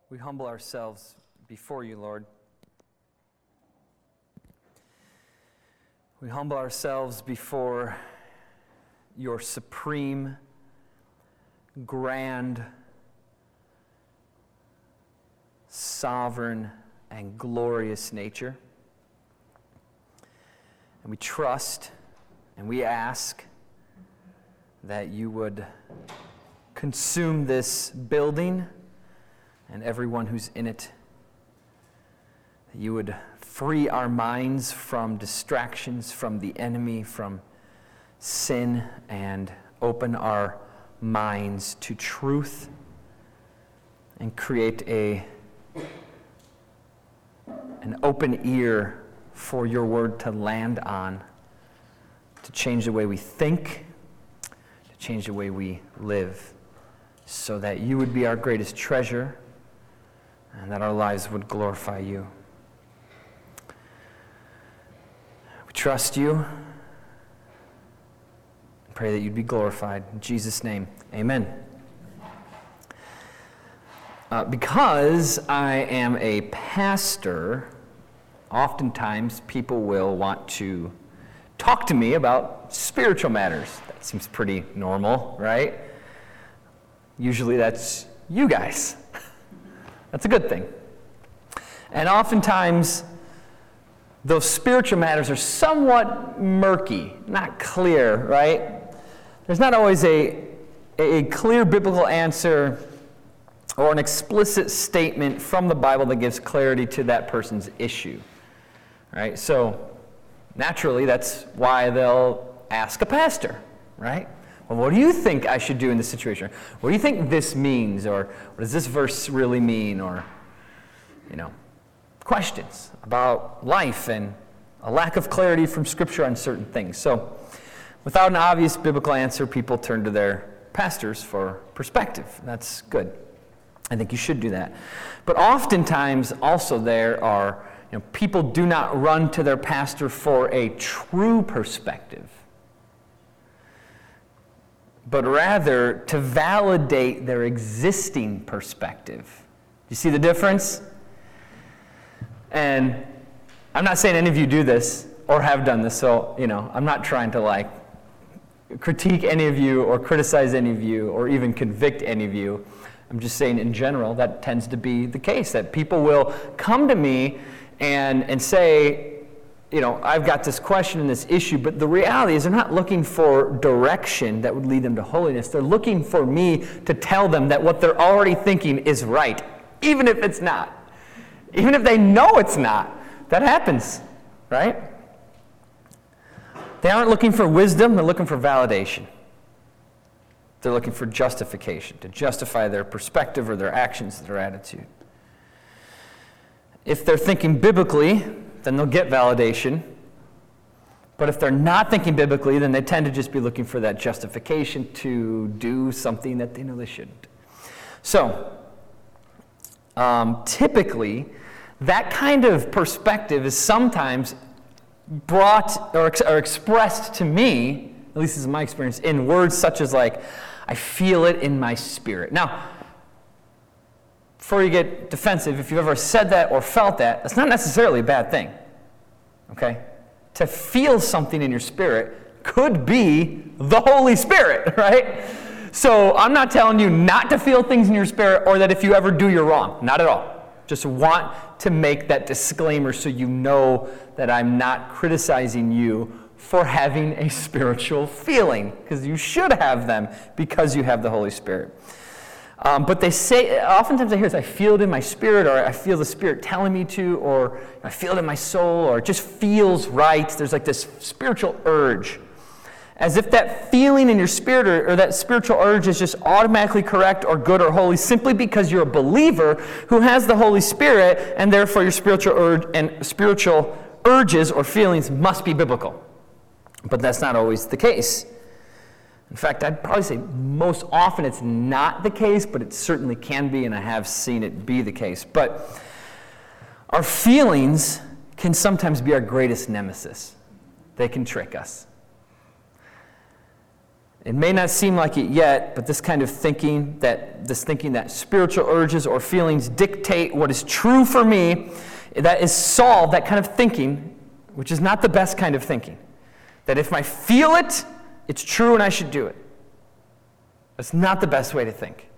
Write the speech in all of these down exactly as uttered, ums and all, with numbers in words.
We humble ourselves before you, Lord. We humble ourselves before your supreme, grand, sovereign, and glorious nature. And we trust and we ask that you would consume this building and everyone who's in it. That you would free our minds from distractions, from the enemy, from sin, and open our minds to truth and create a an open ear for your word to land on, to change the way we think, to change the way we live, so that you would be our greatest treasure and that our lives would glorify you. We trust you and pray that you'd be glorified. In Jesus' name, amen. Uh, because I am a pastor, oftentimes people will want to talk to me about spiritual matters. That seems pretty normal, right? Usually that's you guys. That's a good thing. And oftentimes, those spiritual matters are somewhat murky, not clear, right? There's not always a, a clear biblical answer or an explicit statement from the Bible that gives clarity to that person's issue, right? So, naturally, that's why they'll ask a pastor, right? Well, what do you think I should do in this situation? What do you think this means? Or what does this verse really mean? Or, you know, questions about life and a lack of clarity from Scripture on certain things. So, without an obvious biblical answer, people turn to their pastors for perspective. That's good. I think you should do that. But oftentimes, also there are, you know, people do not run to their pastor for a true perspective, but rather to validate their existing perspective. You see the difference? And I'm not saying any of you do this or have done this, so, you know, I'm not trying to, like, critique any of you or criticize any of you or even convict any of you. I'm just saying in general that tends to be the case, that people will come to me and, and say, you know, I've got this question and this issue, but the reality is they're not looking for direction that would lead them to holiness. They're looking for me to tell them that what they're already thinking is right, even if it's not. Even if they know it's not. That happens, right? They aren't looking for wisdom, they're looking for validation. They're looking for justification, to justify their perspective or their actions, their attitude. If they're thinking biblically, then they'll get validation. But if they're not thinking biblically, then they tend to just be looking for that justification to do something that they know they shouldn't. So, um, typically, that kind of perspective is sometimes brought or, ex- or expressed to me, at least this is my experience, in words such as like, I feel it in my spirit. Now, before you get defensive, if you've ever said that or felt that, that's not necessarily a bad thing, okay? To feel something in your spirit could be the Holy Spirit, right? So I'm not telling you not to feel things in your spirit or that if you ever do, you're wrong. Not at all. Just want to make that disclaimer so you know that I'm not criticizing you for having a spiritual feeling, because you should have them because you have the Holy Spirit. Um, but they say, oftentimes I hear this, I feel it in my spirit, or I feel the Spirit telling me to, or I feel it in my soul, or it just feels right. There's like this spiritual urge. As if that feeling in your spirit or, or that spiritual urge is just automatically correct or good or holy simply because you're a believer who has the Holy Spirit, and therefore your spiritual urge and spiritual urges or feelings must be biblical. But that's not always the case. In fact, I'd probably say most often it's not the case, but it certainly can be, and I have seen it be the case. But our feelings can sometimes be our greatest nemesis. They can trick us. It may not seem like it yet, but this kind of thinking, that this thinking that spiritual urges or feelings dictate what is true for me, that is solved, that kind of thinking, which is not the best kind of thinking. That if I feel it, it's true and I should do it. That's not the best way to think.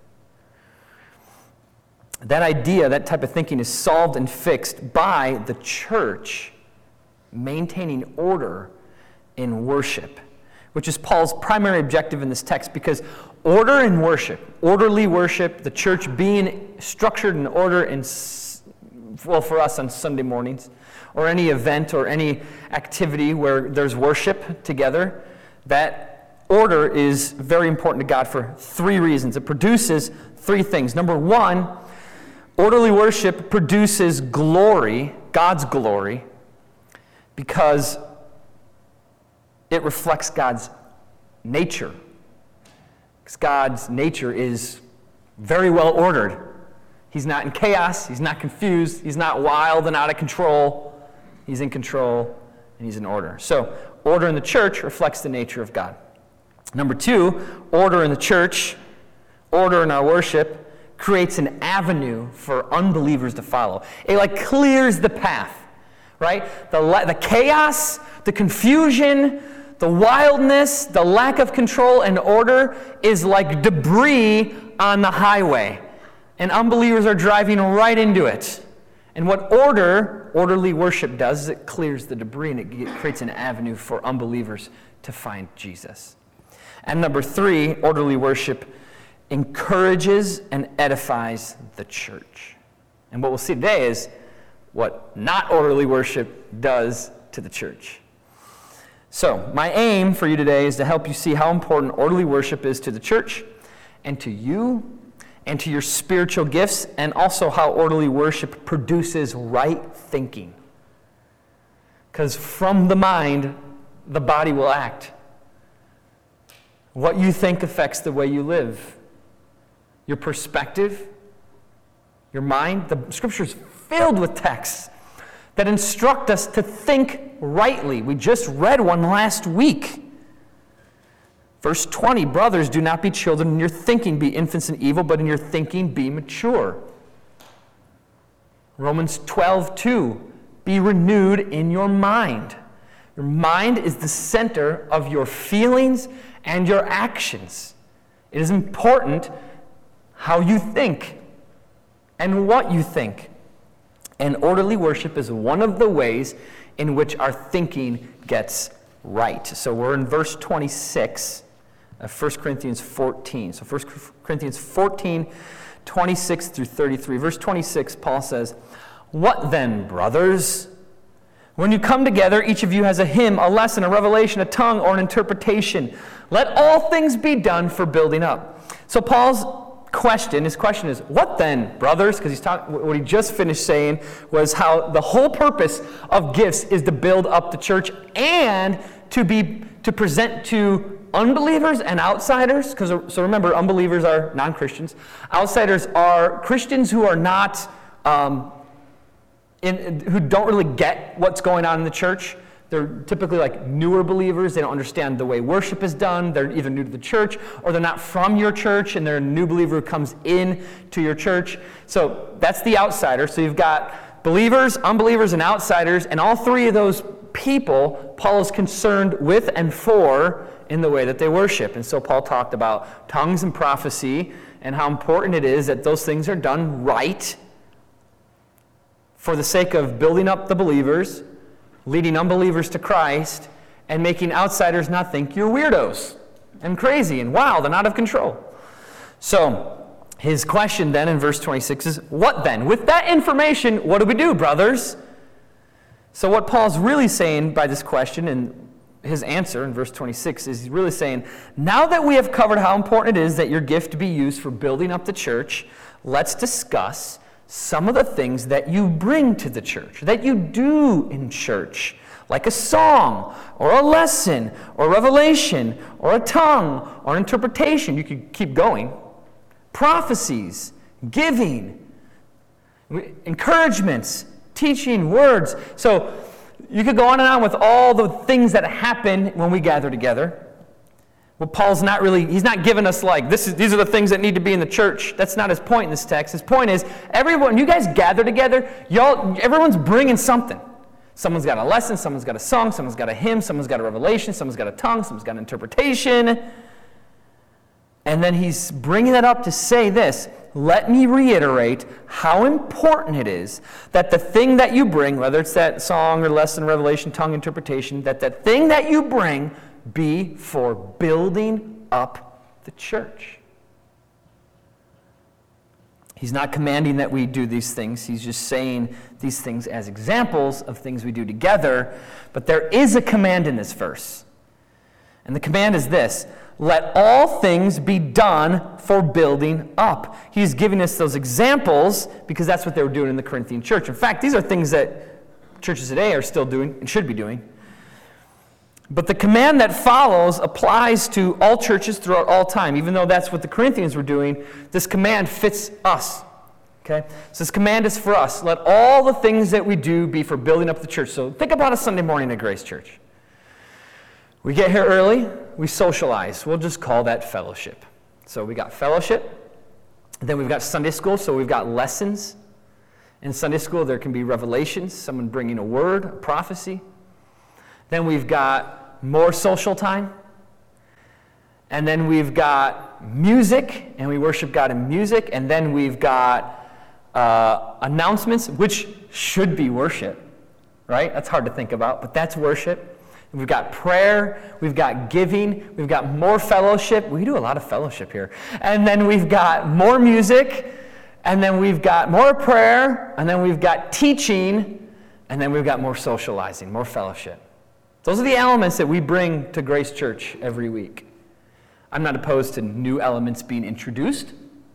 That idea, that type of thinking is solved and fixed by the church maintaining order in worship, which is Paul's primary objective in this text, because order in worship, orderly worship, the church being structured in order in, well, for us on Sunday mornings, or any event or any activity where there's worship together, that order is very important to God for three reasons. It produces three things. Number one, orderly worship produces glory, God's glory, because it reflects God's nature. Because God's nature is very well ordered. He's not in chaos, he's not confused, he's not wild and out of control. He's in control and he's in order. So, order in the church reflects the nature of God. Number two, order in the church, order in our worship, creates an avenue for unbelievers to follow. It like clears the path, right? The, the chaos, the confusion, the wildness, the lack of control and order is like debris on the highway. And unbelievers are driving right into it. And what order, orderly worship does is it clears the debris and it creates an avenue for unbelievers to find Jesus. And number three, orderly worship encourages and edifies the church. And what we'll see today is what not orderly worship does to the church. So, my aim for you today is to help you see how important orderly worship is to the church and to you and to your spiritual gifts, and also how orderly worship produces right thinking. Because from the mind, the body will act. What you think affects the way you live. Your perspective, your mind. The Scripture's filled with texts that instruct us to think rightly. We just read one last week. Verse twenty, brothers, do not be children in your thinking, be infants in evil, but in your thinking be mature. Romans twelve two, be renewed in your mind. Your mind is the center of your feelings and your actions. It is important how you think and what you think. And orderly worship is one of the ways in which our thinking gets right. So we're in verse twenty-six. Of First Corinthians fourteen. So First Corinthians fourteen, twenty-six through thirty-three. Verse twenty-six, Paul says, what then, brothers? When you come together, each of you has a hymn, a lesson, a revelation, a tongue, or an interpretation. Let all things be done for building up. So Paul's question, his question is, what then, brothers? Because he's talking, what he just finished saying was how the whole purpose of gifts is to build up the church and to be to present to unbelievers and outsiders, because so remember, unbelievers are non-Christians. Outsiders are Christians who are not, um, in, who don't really get what's going on in the church. They're typically like newer believers. They don't understand the way worship is done. They're either new to the church or they're not from your church, and they're a new believer who comes in to your church. So that's the outsider. So you've got believers, unbelievers, and outsiders, and all three of those people Paul is concerned with and for in the way that they worship. And so Paul talked about tongues and prophecy and how important it is that those things are done right for the sake of building up the believers, leading unbelievers to Christ, and making outsiders not think you're weirdos and crazy and wild and out of control. So his question then in verse twenty-six is, what then? With that information, what do we do, brothers? So what Paul's really saying by this question and his answer in verse twenty-six is he's really saying, now that we have covered how important it is that your gift be used for building up the church, let's discuss some of the things that you bring to the church, that you do in church, like a song, or a lesson, or revelation, or a tongue, or interpretation. You could keep going. Prophecies, giving, encouragements, teaching, words. So you could go on and on with all the things that happen when we gather together. Well, Paul's not really, he's not giving us like, this is, these are the things that need to be in the church. That's not his point in this text. His point is, everyone, you guys gather together, y'all, everyone's bringing something. Someone's got a lesson, someone's got a song, someone's got a hymn, someone's got a revelation, someone's got a tongue, someone's got an interpretation. And then he's bringing that up to say this, let me reiterate how important it is that the thing that you bring, whether it's that song or lesson, revelation, tongue, interpretation, that the thing that you bring be for building up the church. He's not commanding that we do these things. He's just saying these things as examples of things we do together. But there is a command in this verse. And the command is this: let all things be done for building up. He's giving us those examples because that's what they were doing in the Corinthian church. In fact, these are things that churches today are still doing and should be doing. But the command that follows applies to all churches throughout all time. Even though that's what the Corinthians were doing, this command fits us. Okay? So this command is for us. Let all the things that we do be for building up the church. So think about a Sunday morning at Grace Church. We get here early, we socialize. We'll just call that fellowship. So we got fellowship, then we've got Sunday school, so we've got lessons. In Sunday school, there can be revelations, someone bringing a word, a prophecy. Then we've got more social time. And then we've got music, and we worship God in music. And then we've got uh, announcements, which should be worship, right? That's hard to think about, but that's worship. We've got prayer, we've got giving, we've got more fellowship. We do a lot of fellowship here. And then we've got more music, and then we've got more prayer, and then we've got teaching, and then we've got more socializing, more fellowship. Those are the elements that we bring to Grace Church every week. I'm not opposed to new elements being introduced,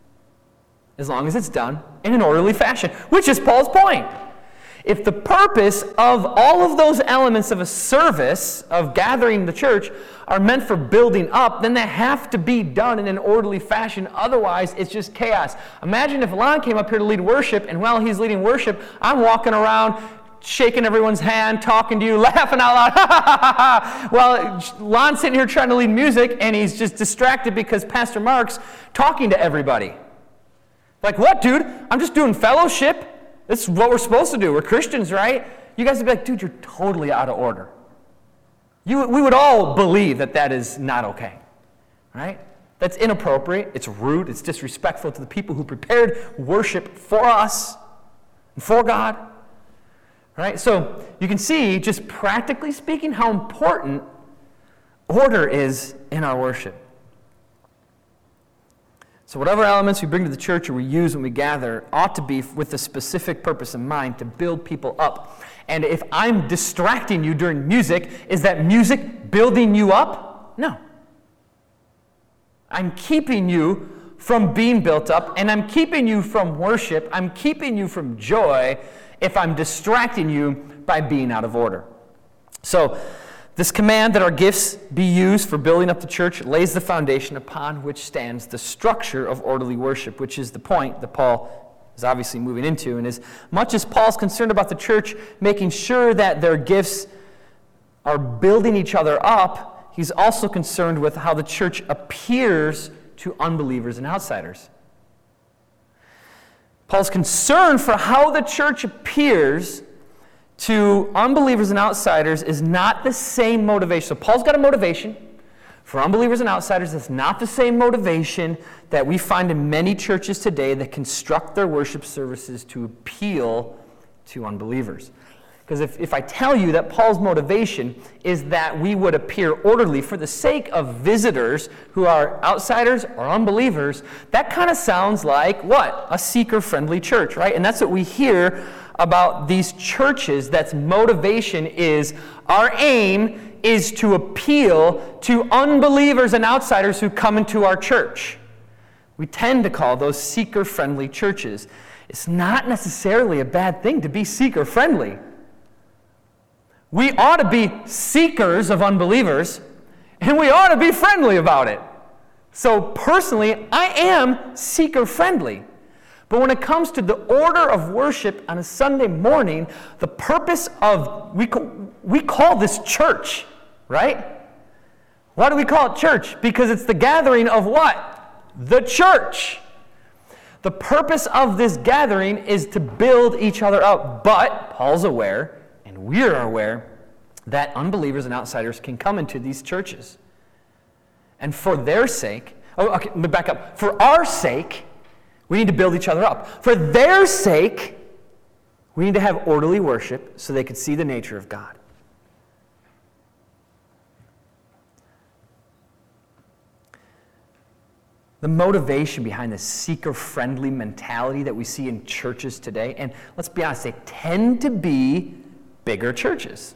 as long as it's done in an orderly fashion, which is Paul's point. If the purpose of all of those elements of a service, of gathering the church, are meant for building up, then they have to be done in an orderly fashion. Otherwise, it's just chaos. Imagine if Lon came up here to lead worship, and while he's leading worship, I'm walking around shaking everyone's hand, talking to you, laughing out loud, ha, ha, ha, ha. Well, Lon's sitting here trying to lead music, and he's just distracted because Pastor Mark's talking to everybody. Like, what, dude? I'm just doing fellowship. This is what we're supposed to do. We're Christians, right? You guys would be like, dude, you're totally out of order. You, we would all believe that that is not okay, right? That's inappropriate. It's rude. It's disrespectful to the people who prepared worship for us and for God. Right? So you can see, just practically speaking, how important order is in our worship. So whatever elements we bring to the church or we use when we gather ought to be with a specific purpose in mind, to build people up. And if I'm distracting you during music, is that music building you up? No. I'm keeping you from being built up, and I'm keeping you from worship. I'm keeping you from joy if I'm distracting you by being out of order. So this command that our gifts be used for building up the church lays the foundation upon which stands the structure of orderly worship, which is the point that Paul is obviously moving into. And as much as Paul's concerned about the church making sure that their gifts are building each other up, he's also concerned with how the church appears to unbelievers and outsiders. Paul's concern for how the church appears to unbelievers and outsiders is not the same motivation. So Paul's got a motivation. For unbelievers and outsiders, it's not the same motivation that we find in many churches today that construct their worship services to appeal to unbelievers. Because if, if I tell you that Paul's motivation is that we would appear orderly for the sake of visitors who are outsiders or unbelievers, that kind of sounds like, what? A seeker-friendly church, right? And that's what we hear about these churches. That's motivation is, our aim is to appeal to unbelievers and outsiders who come into our church. We tend to call those seeker-friendly churches. It's not necessarily a bad thing to be seeker-friendly. We ought to be seekers of unbelievers, and we ought to be friendly about it. So personally, I am seeker-friendly. But when it comes to the order of worship on a Sunday morning, the purpose of, we, we call this church, right? Why do we call it church? Because it's the gathering of what? The church. The purpose of this gathering is to build each other up. But Paul's aware, and we're aware, that unbelievers and outsiders can come into these churches. And for their sake, oh, okay, let me back up. For our sake, we need to build each other up. For their sake, we need to have orderly worship so they could see the nature of God. The motivation behind the seeker-friendly mentality that we see in churches today, and let's be honest, they tend to be bigger churches.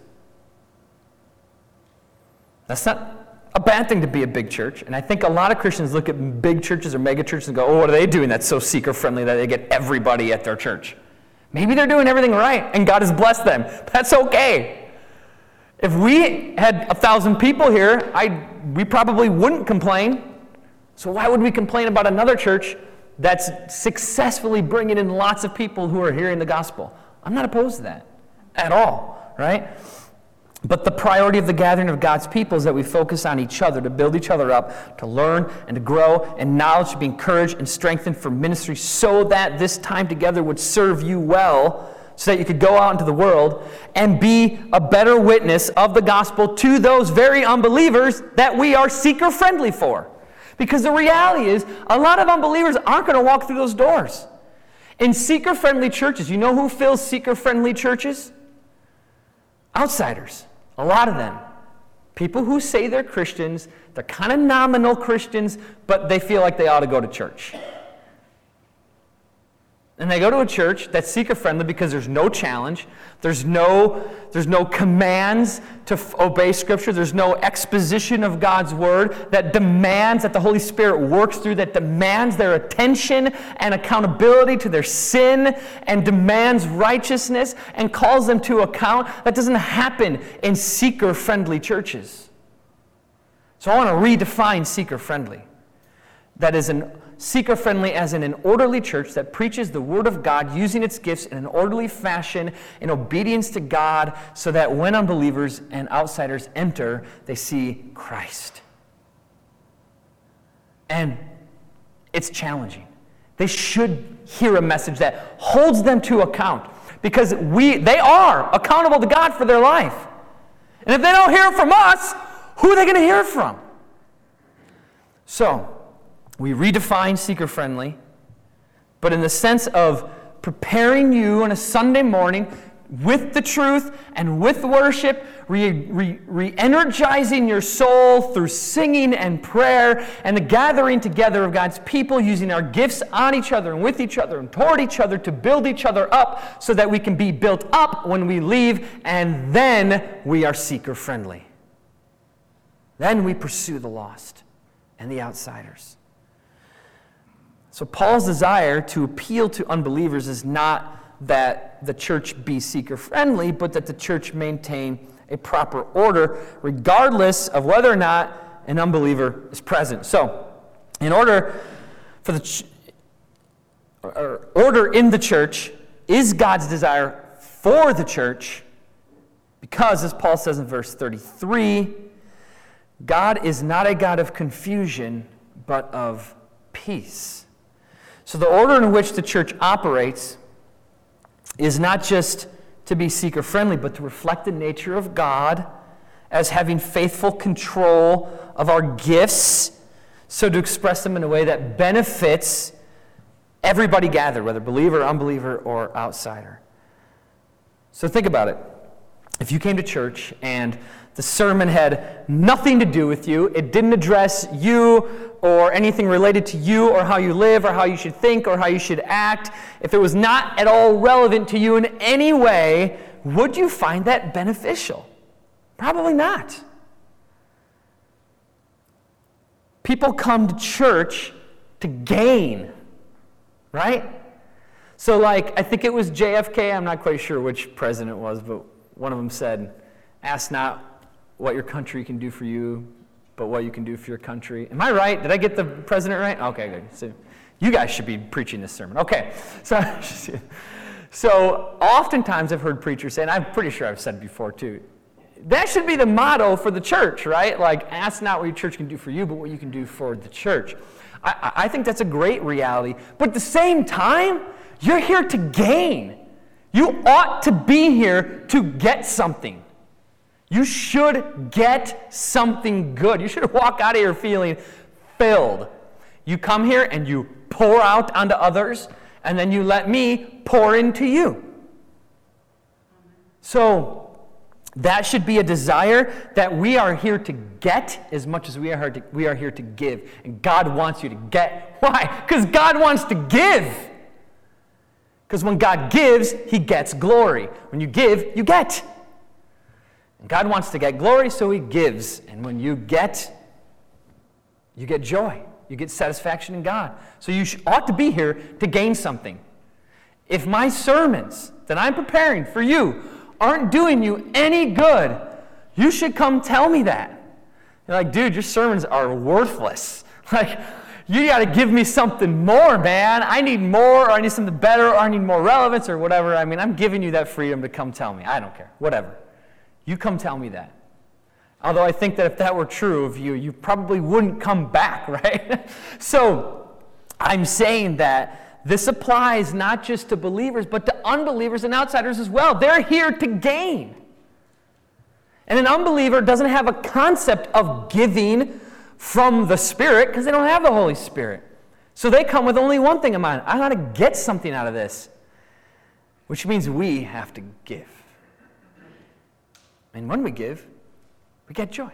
That's not a bad thing to be a big church, and I think a lot of Christians look at big churches or mega churches and go, oh, what are they doing that's so seeker-friendly that they get everybody at their church? Maybe they're doing everything right, and God has blessed them. That's okay. If we had a thousand people here, I we probably wouldn't complain. So why would we complain about another church that's successfully bringing in lots of people who are hearing the gospel? I'm not opposed to that at all, right? But the priority of the gathering of God's people is that we focus on each other, to build each other up, to learn and to grow in knowledge, to be encouraged and strengthened for ministry so that this time together would serve you well, so that you could go out into the world and be a better witness of the gospel to those very unbelievers that we are seeker-friendly for. Because the reality is, a lot of unbelievers aren't going to walk through those doors. In seeker-friendly churches, you know who fills seeker-friendly churches? Outsiders. A lot of them. People who say they're Christians, they're kind of nominal Christians, but they feel like they ought to go to church. And they go to a church that's seeker-friendly because there's no challenge, there's no, there's no commands to f- obey Scripture, there's no exposition of God's Word that demands, that the Holy Spirit works through, that demands their attention and accountability to their sin and demands righteousness and calls them to account. That doesn't happen in seeker-friendly churches. So I want to redefine seeker-friendly. That is an seeker-friendly as in an orderly church that preaches the Word of God using its gifts in an orderly fashion in obedience to God so that when unbelievers and outsiders enter, they see Christ. And it's challenging. They should hear a message that holds them to account because we they are accountable to God for their life. And if they don't hear from us, who are they going to hear from? So, we redefine seeker-friendly, but in the sense of preparing you on a Sunday morning with the truth and with worship, re, re, re-energizing your soul through singing and prayer and the gathering together of God's people, using our gifts on each other and with each other and toward each other to build each other up so that we can be built up when we leave, and then we are seeker-friendly. Then we pursue the lost and the outsiders. So Paul's desire to appeal to unbelievers is not that the church be seeker-friendly, but that the church maintain a proper order, regardless of whether or not an unbeliever is present. So, in order for the ch- or order in the church is God's desire for the church, because, as Paul says in verse thirty-three, God is not a God of confusion, but of peace. So the order in which the church operates is not just to be seeker-friendly, but to reflect the nature of God as having faithful control of our gifts, so to express them in a way that benefits everybody gathered, whether believer, unbeliever, or outsider. So think about it. If you came to church and the sermon had nothing to do with you, it didn't address you or anything related to you or how you live or how you should think or how you should act, if it was not at all relevant to you in any way, would you find that beneficial? Probably not. People come to church to gain, right? So like, I think it was J F K, I'm not quite sure which president it was, but one of them said, ask not what your country can do for you, but what you can do for your country. Am I right? Did I get the president right? Okay, good. So you guys should be preaching this sermon. Okay. So, so oftentimes I've heard preachers say, and I'm pretty sure I've said it before too, that should be the motto for the church, right? Like, ask not what your church can do for you, but what you can do for the church. I, I think that's a great reality. But at the same time, you're here to gain. You ought to be here to get something. You should get something good. You should walk out of here feeling filled. You come here and you pour out onto others, and then you let me pour into you. So that should be a desire that we are here to get as much as we are here to, we are here to give. And God wants you to get. Why? Because God wants to give. Because when God gives, he gets glory. When you give, you get. And God wants to get glory, so he gives. And when you get, you get joy. You get satisfaction in God. So you should, ought to be here to gain something. If my sermons that I'm preparing for you aren't doing you any good, you should come tell me that. You're like, dude, your sermons are worthless. Like, you got to give me something more, man. I need more, or I need something better, or I need more relevance, or whatever. I mean, I'm giving you that freedom to come tell me. I don't care. Whatever. You come tell me that. Although I think that if that were true of you, you probably wouldn't come back, right? So I'm saying that this applies not just to believers, but to unbelievers and outsiders as well. They're here to gain. And an unbeliever doesn't have a concept of giving from the Spirit because they don't have the Holy Spirit. So they come with only one thing in mind. I got to get something out of this, which means we have to give. And when we give, we get joy.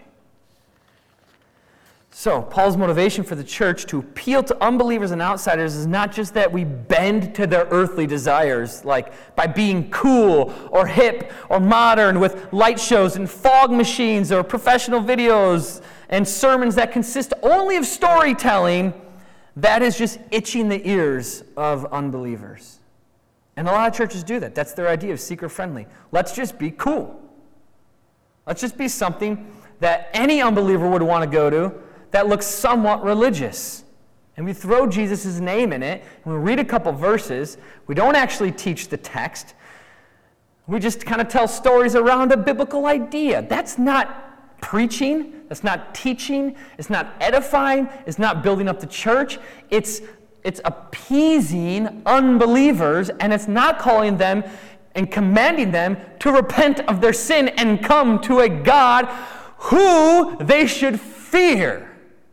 So, Paul's motivation for the church to appeal to unbelievers and outsiders is not just that we bend to their earthly desires, like by being cool or hip or modern with light shows and fog machines or professional videos and sermons that consist only of storytelling. That is just itching the ears of unbelievers. And a lot of churches do that. That's their idea of seeker-friendly. Let's just be cool. Let's just be something that any unbeliever would want to go to that looks somewhat religious. And we throw Jesus' name in it, and we read a couple verses. We don't actually teach the text. We just kind of tell stories around a biblical idea. That's not preaching. That's not teaching. It's not edifying. It's not building up the church. It's, it's appeasing unbelievers, and it's not calling them and commanding them to repent of their sin and come to a God who they should fear.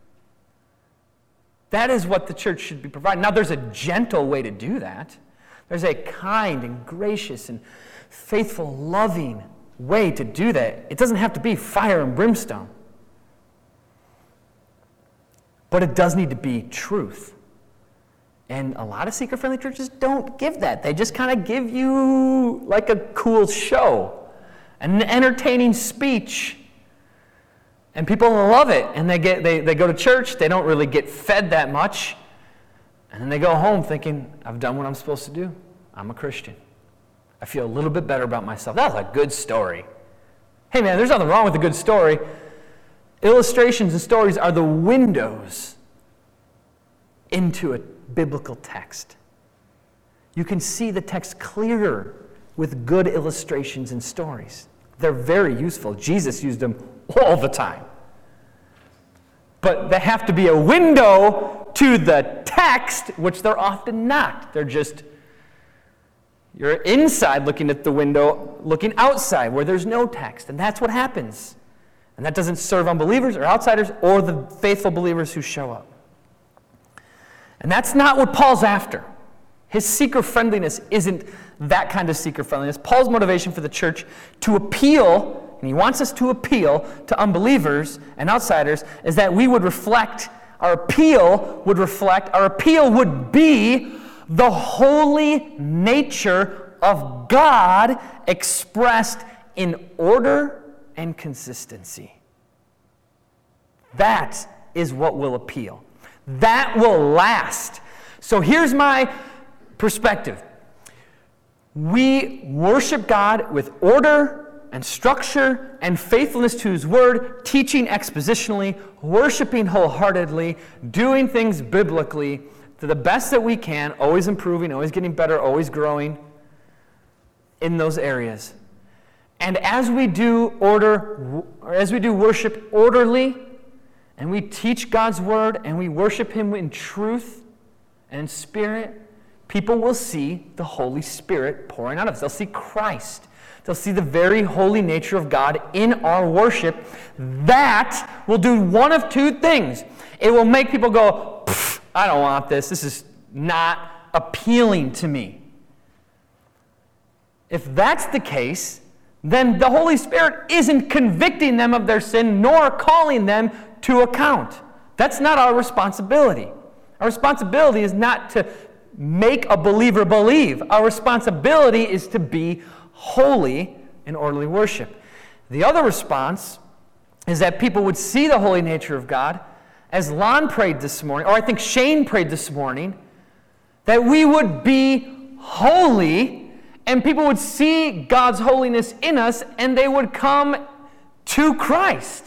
That is what the church should be providing. Now, there's a gentle way to do that. There's a kind and gracious and faithful, loving way to do that. It doesn't have to be fire and brimstone. But it does need to be truth. And a lot of seeker-friendly churches don't give that. They just kind of give you like a cool show, an entertaining speech. And people love it. And they get they, they go to church. They don't really get fed that much. And then they go home thinking, I've done what I'm supposed to do. I'm a Christian. I feel a little bit better about myself. That was a good story. Hey, man, there's nothing wrong with a good story. Illustrations and stories are the windows into a biblical text. You can see the text clearer with good illustrations and stories. They're very useful. Jesus used them all the time. But they have to be a window to the text, which they're often not. They're just, you're inside looking at the window, looking outside where there's no text. And that's what happens. And that doesn't serve unbelievers or outsiders or the faithful believers who show up. And that's not what Paul's after. His seeker-friendliness isn't that kind of seeker-friendliness. Paul's motivation for the church to appeal, and he wants us to appeal to unbelievers and outsiders, is that we would reflect, our appeal would reflect, our appeal would be the holy nature of God expressed in order and consistency. That is what will appeal. That will last. So here's my perspective. We worship God with order and structure and faithfulness to His Word, teaching expositionally, worshiping wholeheartedly, doing things biblically to the best that we can, always improving, always getting better, always growing in those areas. And as we do order, or as we do worship orderly, and we teach God's word, and we worship him in truth and in spirit, people will see the Holy Spirit pouring out of us. They'll see Christ. They'll see the very holy nature of God in our worship. That will do one of two things. It will make people go, I don't want this. This is not appealing to me. If that's the case, then the Holy Spirit isn't convicting them of their sin nor calling them to account. That's not our responsibility. Our responsibility is not to make a believer believe. Our responsibility is to be holy in orderly worship. The other response is that people would see the holy nature of God, as Lon prayed this morning, or I think Shane prayed this morning, that we would be holy, and people would see God's holiness in us, and they would come to Christ.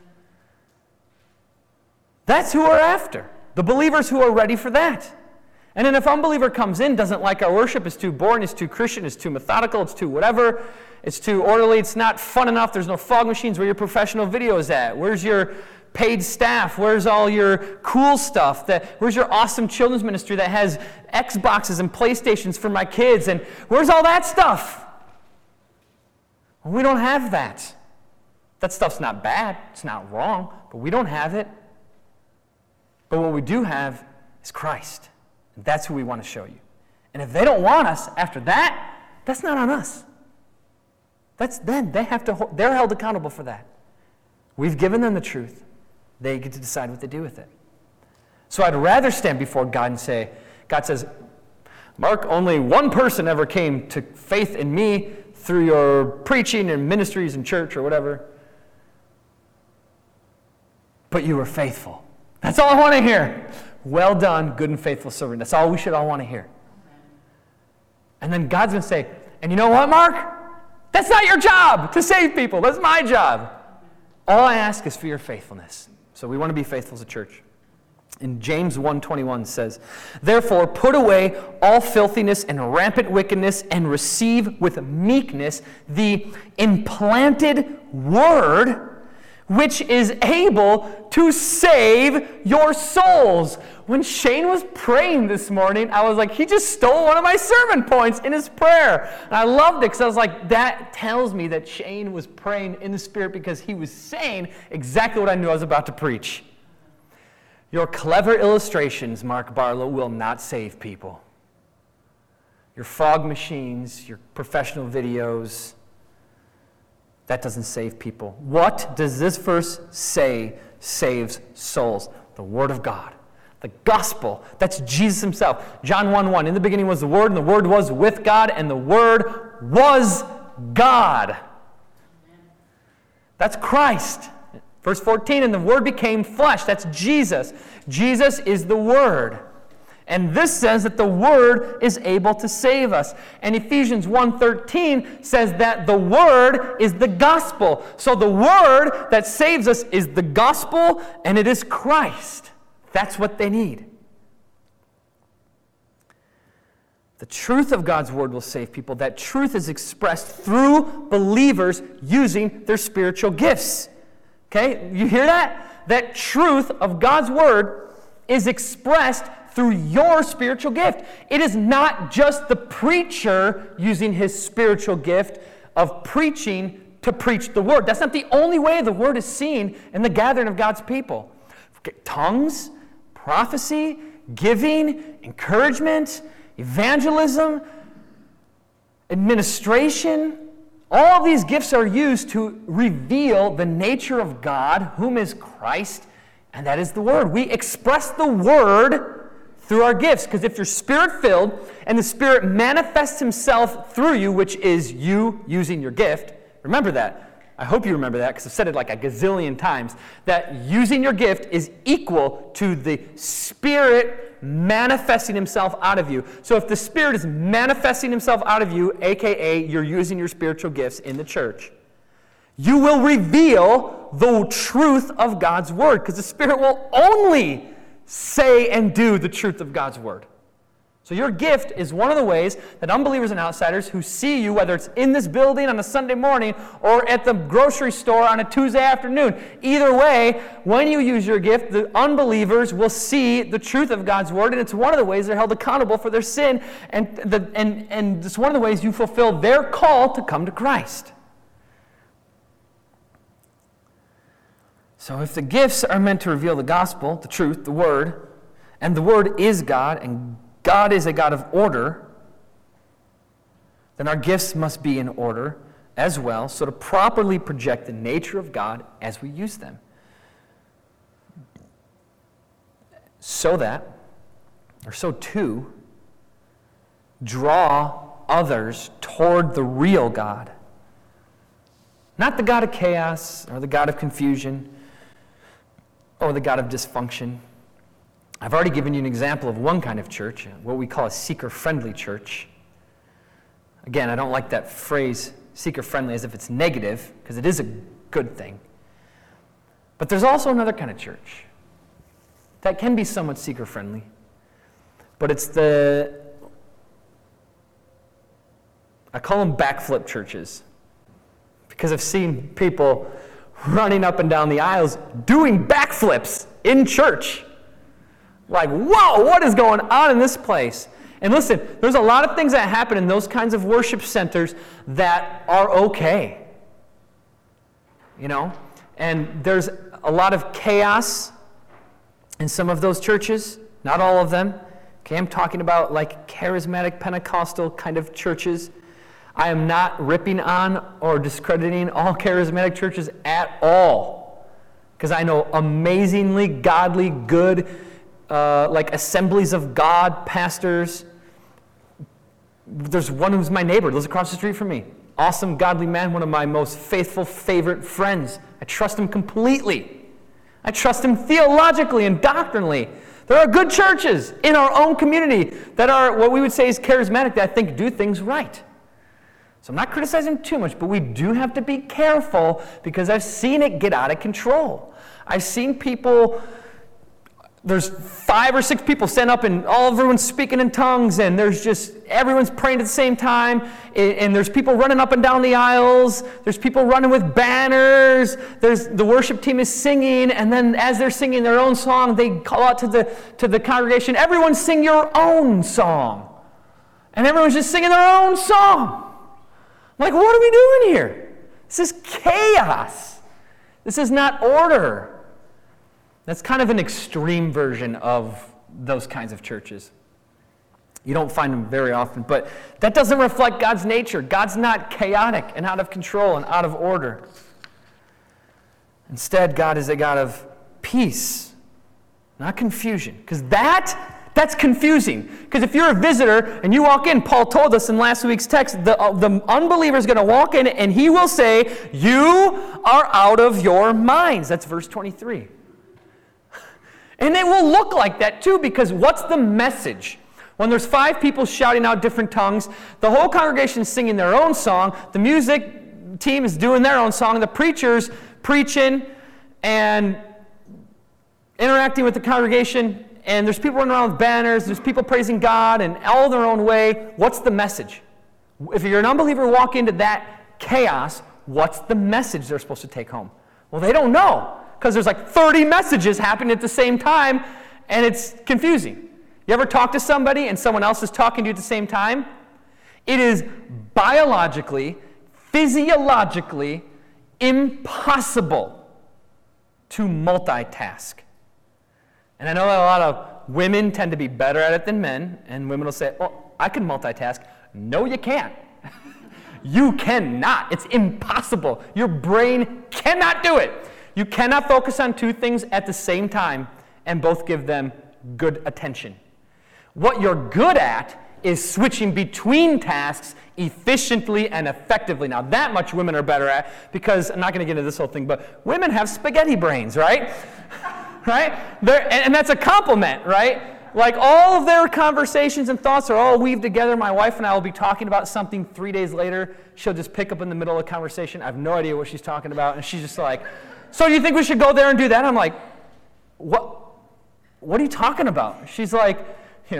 That's who we're after. The believers who are ready for that. And then if an unbeliever comes in, doesn't like our worship, is too boring, is too Christian, is too methodical, it's too whatever, it's too orderly, it's not fun enough, there's no fog machines, where your professional video is at? Where's your paid staff? Where's all your cool stuff? That, where's your awesome children's ministry that has Xboxes and PlayStations for my kids? And where's all that stuff? Well, we don't have that. That stuff's not bad, it's not wrong, but we don't have it. But what we do have is Christ. And that's who we want to show you. And if they don't want us after that, that's not on us. That's them. They have to, they're held accountable for that. We've given them the truth. They get to decide what they do with it. So I'd rather stand before God and say, God says, Mark, only one person ever came to faith in me through your preaching and ministries and church or whatever. But you were faithful. That's all I want to hear. Well done, good and faithful servant. That's all we should all want to hear. And then God's going to say, and you know what, Mark? That's not your job to save people. That's my job. All I ask is for your faithfulness. So we want to be faithful as a church. And James one twenty-one says, therefore put away all filthiness and rampant wickedness and receive with meekness the implanted word which is able to save your souls. When Shane was praying this morning, I was like, he just stole one of my sermon points in his prayer. And I loved it because I was like, that tells me that Shane was praying in the Spirit because he was saying exactly what I knew I was about to preach. Your clever illustrations, Mark Barlow, will not save people. Your fog machines, your professional videos, that doesn't save people. What does this verse say saves souls? The Word of God. The gospel. That's Jesus himself. John one one. In the beginning was the Word, and the Word was with God, and the Word was God. That's Christ. Verse fourteen, and the Word became flesh. That's Jesus. Jesus is the Word. And this says that the Word is able to save us. And Ephesians one thirteen says that the Word is the gospel. So the Word that saves us is the gospel, and it is Christ. That's what they need. The truth of God's Word will save people. That truth is expressed through believers using their spiritual gifts. Okay? You hear that? That truth of God's Word is expressed through your spiritual gift. It is not just the preacher using his spiritual gift of preaching to preach the Word. That's not the only way the Word is seen in the gathering of God's people. Tongues, prophecy, giving, encouragement, evangelism, administration, all these gifts are used to reveal the nature of God, whom is Christ, and that is the Word. We express the Word through our gifts, because if you're Spirit-filled and the Spirit manifests himself through you, which is you using your gift, remember that. I hope you remember that, because I've said it like a gazillion times, that using your gift is equal to the Spirit manifesting himself out of you. So if the Spirit is manifesting himself out of you, a k a you're using your spiritual gifts in the church, you will reveal the truth of God's Word, because the Spirit will only say and do the truth of God's Word. So your gift is one of the ways that unbelievers and outsiders who see you, whether it's in this building on a Sunday morning or at the grocery store on a Tuesday afternoon, either way, when you use your gift, the unbelievers will see the truth of God's word, and it's one of the ways they're held accountable for their sin, and, the, and, and it's one of the ways you fulfill their call to come to Christ. So if the gifts are meant to reveal the gospel, the truth, the word, and the word is God, and God is a God of order, then our gifts must be in order as well, so to properly project the nature of God as we use them. So that, or so to, draw others toward the real God. Not the God of chaos, or the God of confusion, or the God of dysfunction. I've already given you an example of one kind of church, what we call a seeker-friendly church. Again, I don't like that phrase, seeker-friendly, as if it's negative, because it is a good thing. But there's also another kind of church that can be somewhat seeker-friendly, but it's the, I call them backflip churches, because I've seen people running up and down the aisles doing backflips in church. Like, whoa, what is going on in this place? And listen, there's a lot of things that happen in those kinds of worship centers that are okay. You know? And there's a lot of chaos in some of those churches. Not all of them. Okay, I'm talking about like charismatic Pentecostal kind of churches. I am not ripping on or discrediting all charismatic churches at all. Because I know amazingly godly, good, Uh, like Assemblies of God pastors. There's one who's my neighbor, lives across the street from me. Awesome, godly man, one of my most faithful, favorite friends. I trust him completely. I trust him theologically and doctrinally. There are good churches in our own community that are what we would say is charismatic, that I think do things right. So I'm not criticizing too much, but we do have to be careful because I've seen it get out of control. I've seen people... There's five or six people stand up and all everyone's speaking in tongues, and there's just everyone's praying at the same time, and there's people running up and down the aisles, there's people running with banners, there's the worship team is singing, and then as they're singing their own song, they call out to the to the congregation, everyone sing your own song. And everyone's just singing their own song. I'm like, what are we doing here? This is chaos. This is not order. That's kind of an extreme version of those kinds of churches. You don't find them very often, but that doesn't reflect God's nature. God's not chaotic and out of control and out of order. Instead, God is a God of peace, not confusion. Because that, that's confusing. Because if you're a visitor and you walk in, Paul told us in last week's text, the, uh, the unbeliever is going to walk in and he will say, "You are out of your minds." That's verse twenty-three. And it will look like that too, because what's the message? When there's five people shouting out different tongues, the whole congregation is singing their own song, the music team is doing their own song, the preacher's preaching and interacting with the congregation, and there's people running around with banners, there's people praising God and all their own way. What's the message? If you're an unbeliever, walk into that chaos, what's the message they're supposed to take home? Well, they don't know. Because there's like thirty messages happening at the same time, and it's confusing. You ever talk to somebody and someone else is talking to you at the same time? It is biologically, physiologically impossible to multitask. And I know that a lot of women tend to be better at it than men, and women will say, "Well, I can multitask." No, you can't. You cannot. It's impossible. Your brain cannot do it. You cannot focus on two things at the same time and both give them good attention. What you're good at is switching between tasks efficiently and effectively. Now, that much women are better at, because I'm not going to get into this whole thing, but women have spaghetti brains, right? Right? They're, and, and that's a compliment, right? Like all of their conversations and thoughts are all weaved together. My wife and I will be talking about something three days later. She'll just pick up in the middle of a conversation. I have no idea what she's talking about. And she's just like, "So do you think we should go there and do that?" I'm like, what? What are you talking about? She's like, you know,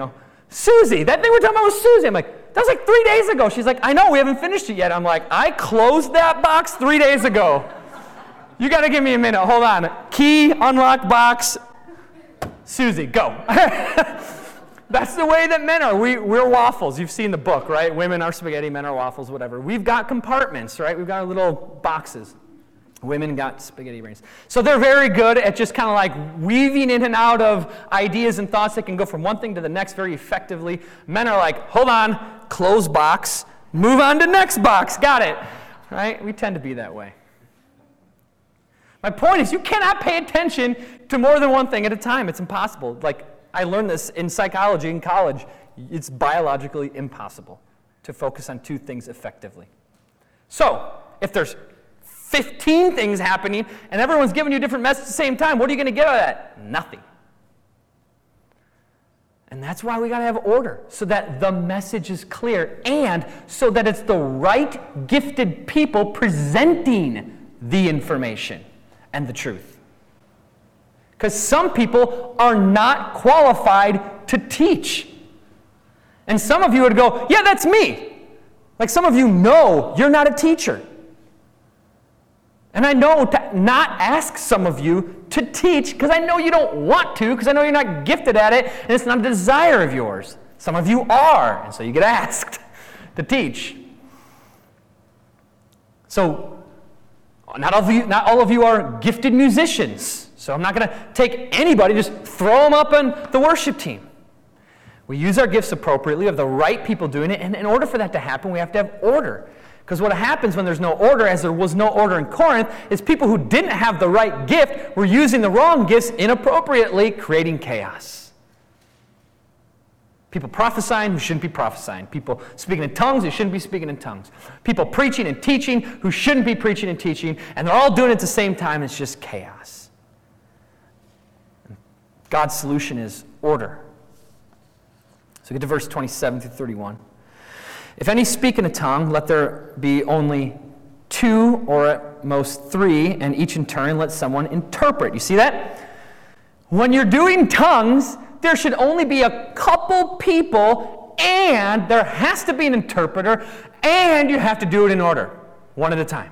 Susie, that thing we're talking about was Susie. I'm like, that was like three days ago. She's like, I know, we haven't finished it yet. I'm like, I closed that box three days ago. You got to give me a minute. Hold on. Key, unlock box. Susie, go. That's the way that men are. We, we're waffles. You've seen the book, right? Women are spaghetti, men are waffles, whatever. We've got compartments, right? We've got our little boxes. Women got spaghetti brains. So they're very good at just kind of like weaving in and out of ideas and thoughts that can go from one thing to the next very effectively. Men are like, hold on, close box, move on to next box, got it. Right? We tend to be that way. My point is, you cannot pay attention to more than one thing at a time. It's impossible. Like, I learned this in psychology in college. It's biologically impossible to focus on two things effectively. So, if there's fifteen things happening and everyone's giving you a different message at the same time, what are you going to get out of that? Nothing. And that's why we got to have order, so that the message is clear and so that it's the right gifted people presenting the information and the truth. Because some people are not qualified to teach. And some of you would go, yeah, that's me. Like some of you know you're not a teacher. And I know to not ask some of you to teach because I know you don't want to, because I know you're not gifted at it, and it's not a desire of yours. Some of you are, and so you get asked to teach. So, not all of you, not all of you are gifted musicians. So I'm not going to take anybody, just throw them up on the worship team. We use our gifts appropriately. We have the right people doing it, and in order for that to happen, we have to have order. Because what happens when there's no order, as there was no order in Corinth, is people who didn't have the right gift were using the wrong gifts inappropriately, creating chaos. People prophesying who shouldn't be prophesying. People speaking in tongues who shouldn't be speaking in tongues. People preaching and teaching who shouldn't be preaching and teaching. And they're all doing it at the same time. It's just chaos. God's solution is order. So get to verse twenty-seven through thirty-one. If any speak in a tongue, let there be only two or at most three, and each in turn let someone interpret. You see that? When you're doing tongues, there should only be a couple people, and there has to be an interpreter, and you have to do it in order, one at a time.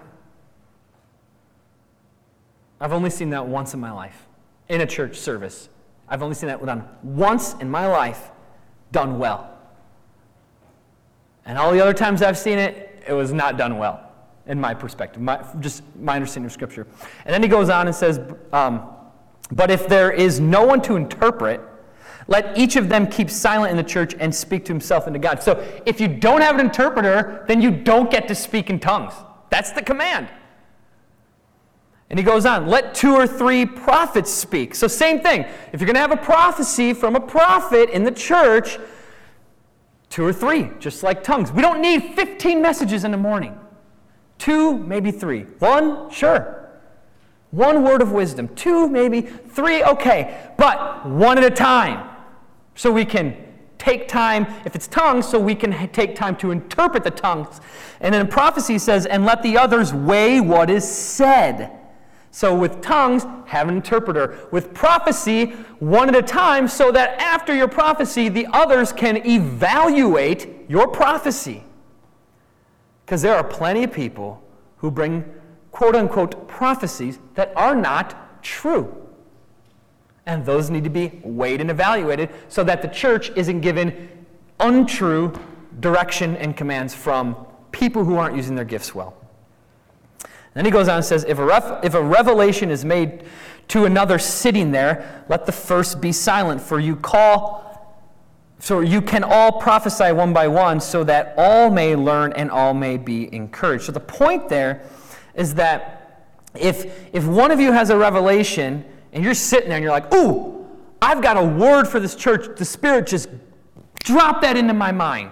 I've only seen that once in my life, in a church service. I've only seen that done once in my life, done well. And all the other times I've seen it, it was not done well, in my perspective, my, just my understanding of Scripture. And then he goes on and says, um, but if there is no one to interpret, let each of them keep silent in the church and speak to himself and to God. So if you don't have an interpreter, then you don't get to speak in tongues. That's the command. And he goes on, let two or three prophets speak. So same thing. If you're going to have a prophecy from a prophet in the church, two or three, just like tongues. We don't need fifteen messages in the morning. Two, maybe three. One, sure. One word of wisdom. Two, maybe three, okay. But one at a time. So we can take time, if it's tongues, so we can take time to interpret the tongues. And then prophecy says, and let the others weigh what is said. So with tongues, have an interpreter. With prophecy, one at a time, so that after your prophecy, the others can evaluate your prophecy. Because there are plenty of people who bring quote-unquote prophecies that are not true. And those need to be weighed and evaluated so that the church isn't given untrue direction and commands from people who aren't using their gifts well. Then he goes on and says, if a, ref, if a revelation is made to another sitting there, let the first be silent, for you call, so you can all prophesy one by one, so that all may learn and all may be encouraged. So the point there is that if if one of you has a revelation and you're sitting there and you're like, ooh, I've got a word for this church, the Spirit just dropped that into my mind.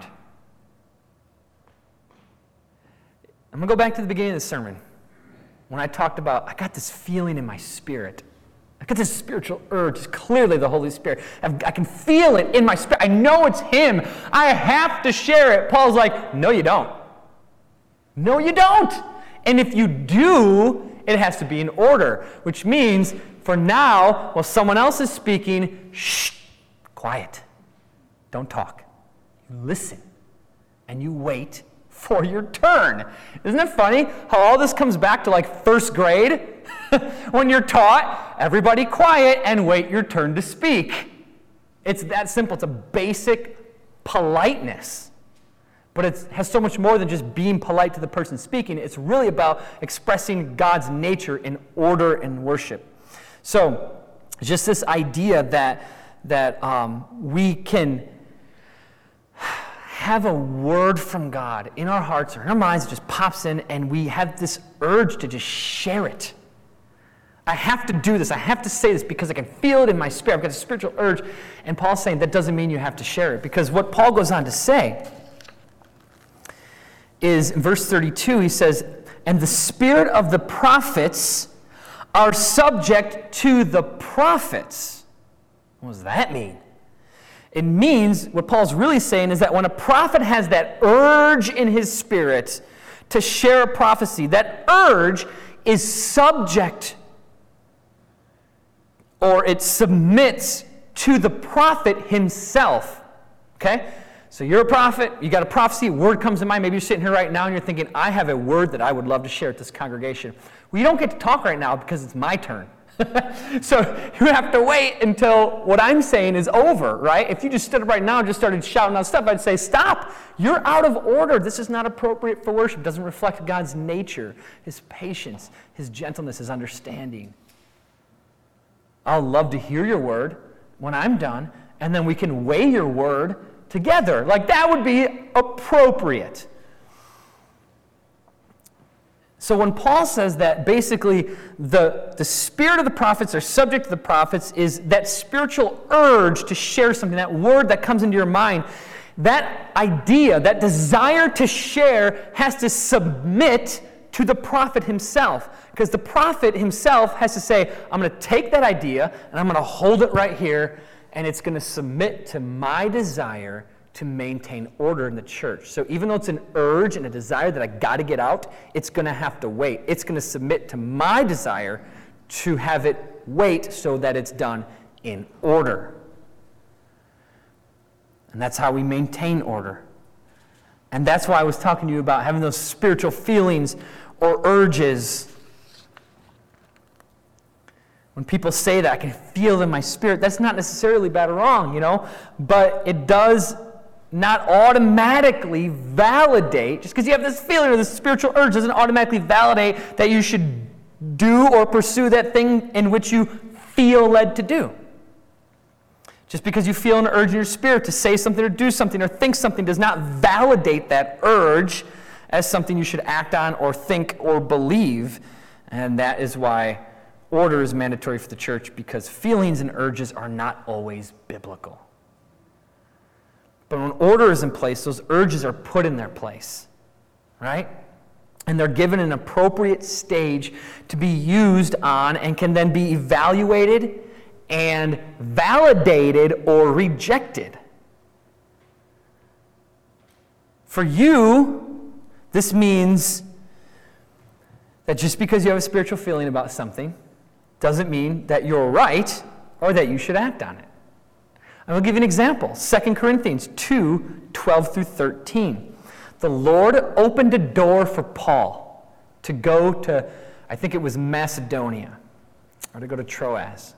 I'm going to go back to the beginning of the sermon. When I talked about, I got this feeling in my spirit. I got this spiritual urge. It's clearly the Holy Spirit. I've, I can feel it in my spirit. I know it's Him. I have to share it. Paul's like, no, you don't. No, you don't. And if you do, it has to be in order, which means for now, while someone else is speaking, shh, quiet. don't talk. You listen, and you wait for your turn. Isn't it funny how all this comes back to like first grade? When you're taught, everybody quiet and wait your turn to speak. It's that simple. It's a basic politeness. But it has so much more than just being polite to the person speaking. It's really about expressing God's nature in order and worship. So, just this idea that, that um, we can have a word from God in our hearts or in our minds that just pops in, and we have this urge to just share it. I have to do this. I have to say this because I can feel it in my spirit. I've got a spiritual urge. And Paul's saying that doesn't mean you have to share it. Because what Paul goes on to say is, in verse thirty-two, he says, and the spirit of the prophets are subject to the prophets. What does that mean? It means, what Paul's really saying is that when a prophet has that urge in his spirit to share a prophecy, that urge is subject, or it submits to the prophet himself. Okay? So you're a prophet, you got a prophecy, a word comes to mind. Maybe you're sitting here right now and you're thinking, I have a word that I would love to share at this congregation. Well, you don't get to talk right now because it's my turn. So you have to wait until what I'm saying is over, right? If you just stood up right now and just started shouting out stuff, I'd say, stop. You're out of order. This is not appropriate for worship. It doesn't reflect God's nature, his patience, his gentleness, his understanding. I'll love to hear your word when I'm done, and then we can weigh your word together. Like, that would be appropriate. So when Paul says that basically the, the spirit of the prophets are subject to the prophets, is that spiritual urge to share something, that word that comes into your mind, that idea, that desire to share has to submit to the prophet himself. Because the prophet himself has to say, I'm going to take that idea and I'm going to hold it right here, and it's going to submit to my desire to maintain order in the church. So even though it's an urge and a desire that I got to get out, it's going to have to wait. It's going to submit to my desire to have it wait so that it's done in order. And that's how we maintain order. And that's why I was talking to you about having those spiritual feelings or urges. When people say that, I can feel it in my spirit, that's not necessarily bad or wrong, you know, but it does not automatically validate, just because you have this feeling or this spiritual urge doesn't automatically validate that you should do or pursue that thing in which you feel led to do. Just because you feel an urge in your spirit to say something or do something or think something does not validate that urge as something you should act on or think or believe. And that is why order is mandatory for the church, because feelings and urges are not always biblical. But when order is in place, those urges are put in their place, right? And they're given an appropriate stage to be used on and can then be evaluated and validated or rejected. For you, this means that just because you have a spiritual feeling about something doesn't mean that you're right or that you should act on it. I will give you an example. Second Corinthians two, twelve through thirteen. The Lord opened a door for Paul to go to, I think it was Macedonia, or to go to Troas.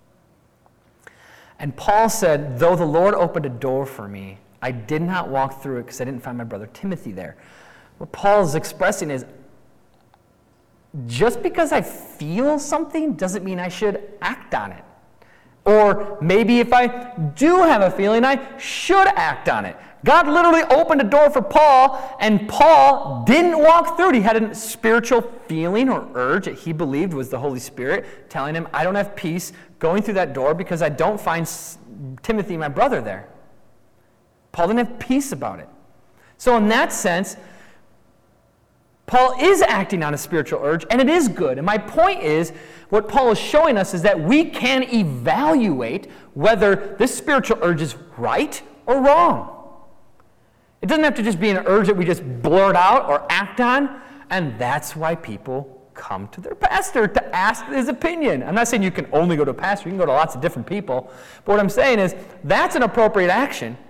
And Paul said, though the Lord opened a door for me, I did not walk through it because I didn't find my brother Timothy there. What Paul is expressing is, just because I feel something doesn't mean I should act on it. Or maybe if I do have a feeling, I should act on it. God literally opened a door for Paul, and Paul didn't walk through it. He had a spiritual feeling or urge that he believed was the Holy Spirit telling him, I don't have peace going through that door because I don't find Timothy, my brother, there. Paul didn't have peace about it. So in that sense, Paul is acting on a spiritual urge, and it is good. And my point is, what Paul is showing us is that we can evaluate whether this spiritual urge is right or wrong. It doesn't have to just be an urge that we just blurt out or act on, and that's why people come to their pastor to ask his opinion. I'm not saying you can only go to a pastor. You can go to lots of different people. But what I'm saying is that's an appropriate action.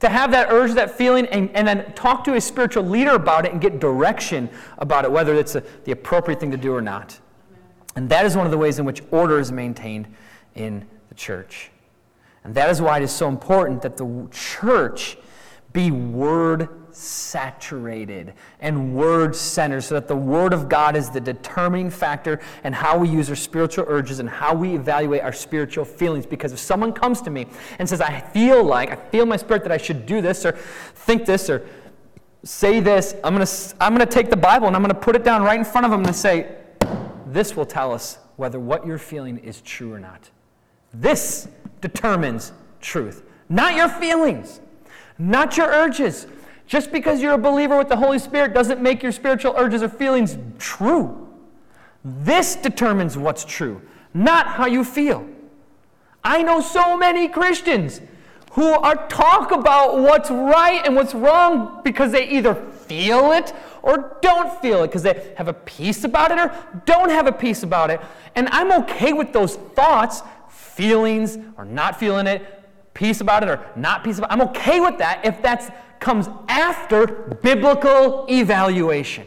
to have that urge, that feeling, and, and then talk to a spiritual leader about it and get direction about it, whether it's a, the appropriate thing to do or not. And that is one of the ways in which order is maintained in the church. And that is why it is so important that the church be word-saturated and word-centered, so that the Word of God is the determining factor in how we use our spiritual urges and how we evaluate our spiritual feelings. Because if someone comes to me and says, I feel like, I feel in my spirit that I should do this or think this or say this, I'm going to I'm going to take the Bible and I'm going to put it down right in front of them and say, this will tell us whether what you're feeling is true or not. This determines truth, not your feelings. Not your urges. Just because you're a believer with the Holy Spirit doesn't make your spiritual urges or feelings true. This determines what's true, not how you feel. I know so many Christians who are talk about what's right and what's wrong because they either feel it or don't feel it, because they have a peace about it or don't have a peace about it. And I'm okay with those thoughts, feelings or not feeling it, peace about it or not peace about it. I'm okay with that if that comes after biblical evaluation.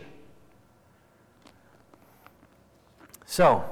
So,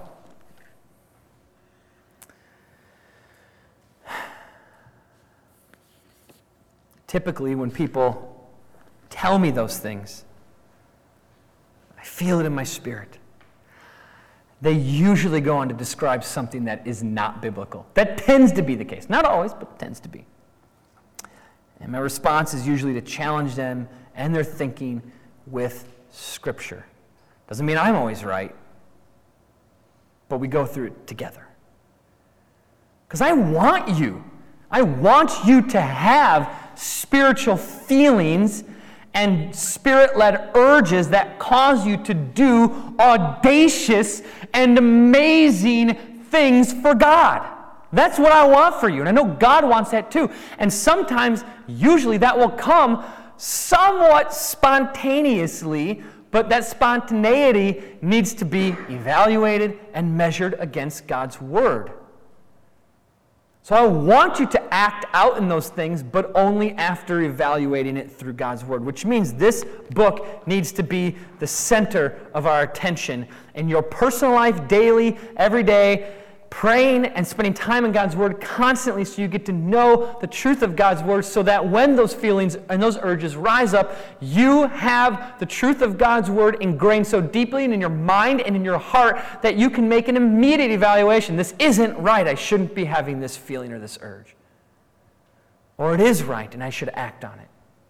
typically when people tell me those things, I feel it in my spirit. They usually go on to describe something that is not biblical. That tends to be the case. Not always, but tends to be. And my response is usually to challenge them and their thinking with Scripture. Doesn't mean I'm always right, but we go through it together. Because I want you, I want you to have spiritual feelings and Spirit-led urges that cause you to do audacious and amazing things for God. That's what I want for you, and I know God wants that too. And sometimes, usually, that will come somewhat spontaneously, but that spontaneity needs to be evaluated and measured against God's Word. So I want you to act out in those things, but only after evaluating it through God's Word, which means this book needs to be the center of our attention in your personal life, daily, every day, praying and spending time in God's Word constantly so you get to know the truth of God's Word, so that when those feelings and those urges rise up, you have the truth of God's Word ingrained so deeply in your mind and in your heart that you can make an immediate evaluation. This isn't right. I shouldn't be having this feeling or this urge. Or it is right and I should act on it.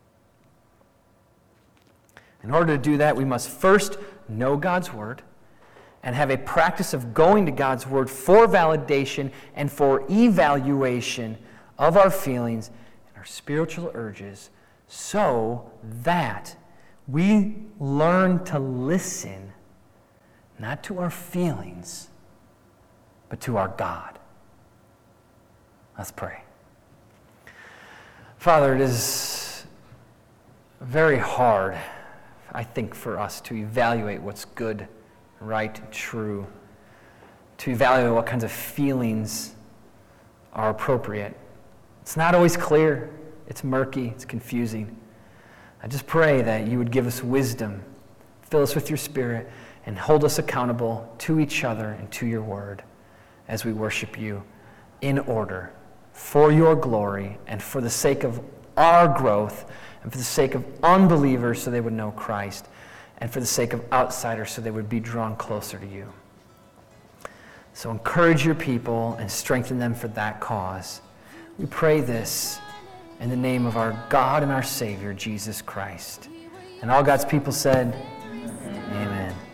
In order to do that, we must first know God's Word and have a practice of going to God's Word for validation and for evaluation of our feelings and our spiritual urges, so that we learn to listen not to our feelings, but to our God. Let's pray. Father, it is very hard, I think, for us to evaluate what's good, right, true, to evaluate what kinds of feelings are appropriate. It's not always clear. It's murky. It's confusing. I just pray that you would give us wisdom, fill us with your Spirit, and hold us accountable to each other and to your Word as we worship you in order, for your glory and for the sake of our growth and for the sake of unbelievers so they would know Christ, and for the sake of outsiders so they would be drawn closer to you. So encourage your people and strengthen them for that cause. We pray this in the name of our God and our Savior, Jesus Christ. And all God's people said,